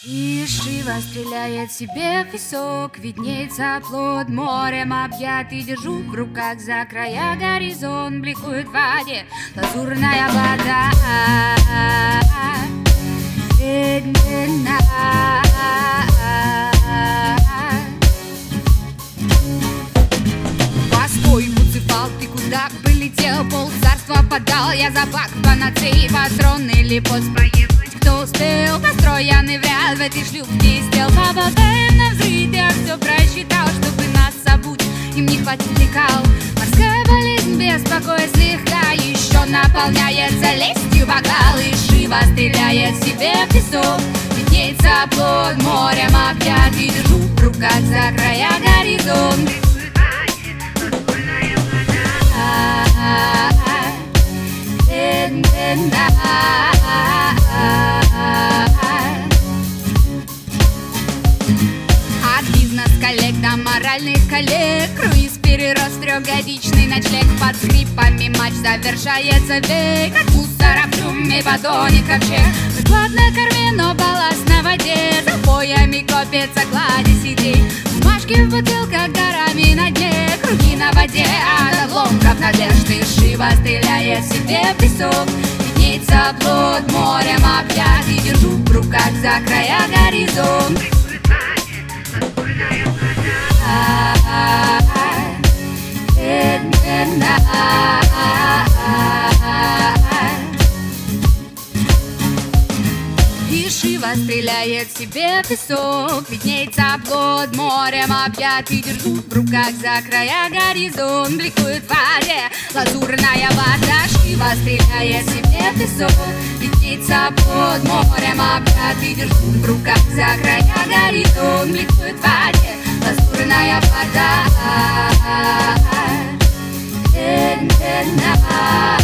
И Шива стреляет себе в песок, виднеется плод морем объятый. Держу в руках за края горизонт, бликует в воде лазурная вода. Медленно Постой, Буцефал, ты куда полетел? Пол царства подал, я за бак, панацеи, патрон или пост поехать. Кто успел, построенный в ряд в этой шлюпке сел. Поболтаем на взрыв, я все просчитал, чтобы нас забудь, им не хватит лекал. Морская болезнь беспокоит слегка, еще наполняется лестью бокал. И Шива стреляет себе в песок, виднеется плод морем объятый. Держу в руках за края горизонт. От бизнес-коллег до моральных коллег, круиз перерос в трехгодичный ночлег. Под скрипами матч завершается век, от мусора в трюме подонет ковчег. Склад на корме, но балласт на воде, за поями копится кладезь идей. Бумажки в бутылках горами на дне, круги на воде от обломков надежды. Шива стреляет себе в песок, виднеется плод морем объятый. Держу в руках за края горизонт. И Шива стреляет себе в песок, виднеется плод морем объятый. Держу в руках за края горизонт, бликует в воде лазурная вода. Шива стреляет себе в песок, виднеется плод морем объятый. Держу в руках за края горизонт, бликует в воде лазурная вода.